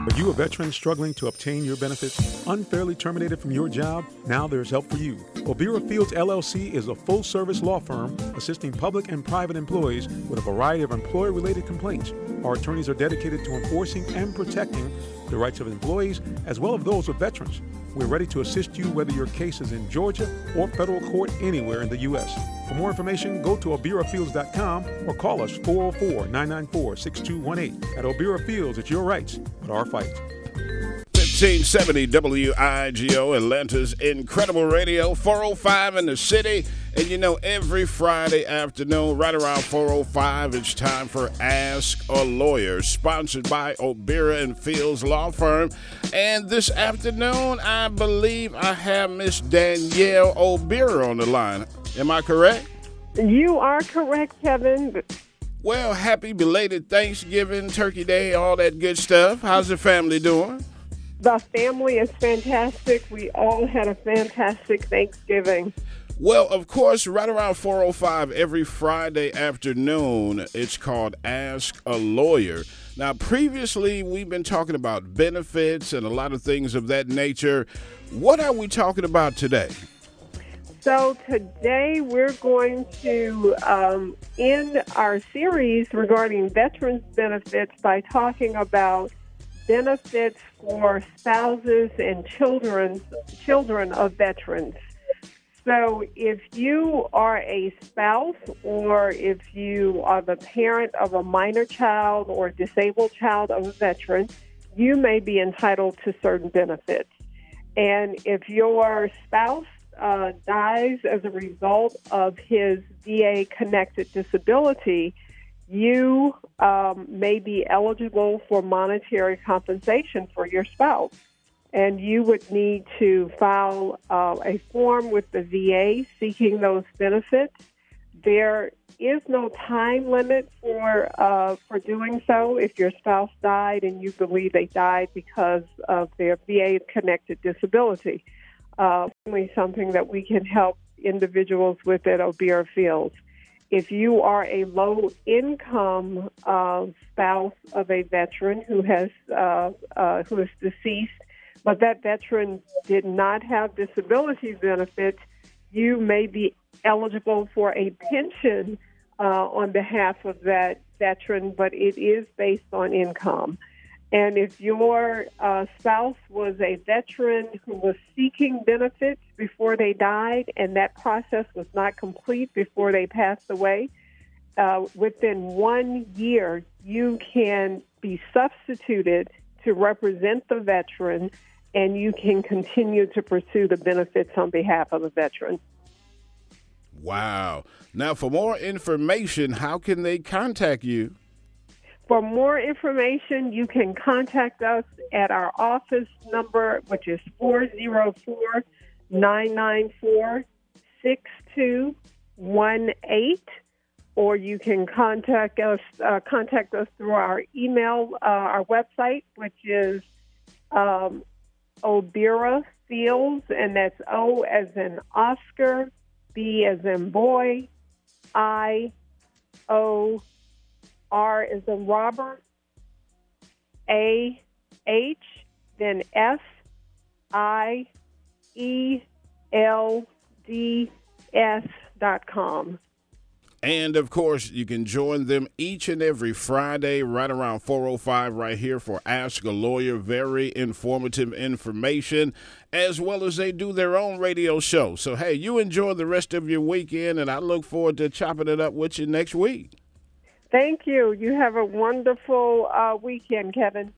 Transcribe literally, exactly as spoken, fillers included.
Are you a veteran struggling to obtain your benefits? Unfairly terminated from your job? Now there's help for you. Obira Fields, L L C is a full-service law firm assisting public and private employees with a variety of employer-related complaints. Our attorneys are dedicated to enforcing and protecting the rights of employees as well as those of veterans. We're ready to assist you whether your case is in Georgia or federal court anywhere in the U S. For more information, go to obira fields dot com or call us four oh four, nine nine four, six two one eight. At Obira Fields, it's your rights, but our fight. fifteen seventy W I G O, Atlanta's incredible radio, four oh five in the city. And you know, every Friday afternoon, right around four oh five, it's time for Ask a Lawyer, sponsored by Obira and Fields Law Firm. And this afternoon, I believe I have Miss Danielle Obira on the line. Am I correct? You are correct, Kevin. Well, happy belated Thanksgiving, Turkey Day, all that good stuff. How's the family doing? The family is fantastic. We all had a fantastic Thanksgiving. Well, of course, right around four oh five every Friday afternoon, it's called Ask a Lawyer. Now, previously, we've been talking about benefits and a lot of things of that nature. What are we talking about today? So today we're going to um, end our series regarding veterans benefits by talking about benefits for spouses and children, children of veterans. So if you are a spouse or if you are the parent of a minor child or disabled child of a veteran, you may be entitled to certain benefits. And if your spouse uh, dies as a result of his V A-connected disability, you um, may be eligible for monetary compensation for your spouse. And you would need to file uh, a form with the V A seeking those benefits. There is no time limit for uh, for doing so. If your spouse died and you believe they died because of their V A-connected disability, uh, certainly something that we can help individuals with at Obira Fields. If you are a low-income uh, spouse of a veteran who has uh, uh, who is deceased, but that veteran did not have disability benefits, you may be eligible for a pension uh, on behalf of that veteran, but it is based on income. And if your uh, spouse was a veteran who was seeking benefits before they died and that process was not complete before they passed away, uh, within one year you can be substituted to represent the veteran and you can continue to pursue the benefits on behalf of the veteran. Wow. Now, for more information, how can they contact you? For more information, you can contact us at our office number, which is four oh four, nine nine four, six two one eight, or you can contact us uh, contact us through our email, uh, our website, which is um, Obira Fields, and that's O as in Oscar, B as in boy, I, O, R as in Robert, A, H, then F, I, E, L, D, S dot com. And, of course, you can join them each and every Friday right around four oh five right here for Ask a Lawyer. Very informative information, as well as they do their own radio show. So, hey, you enjoy the rest of your weekend, and I look forward to chopping it up with you next week. Thank you. You have a wonderful uh, weekend, Kevin.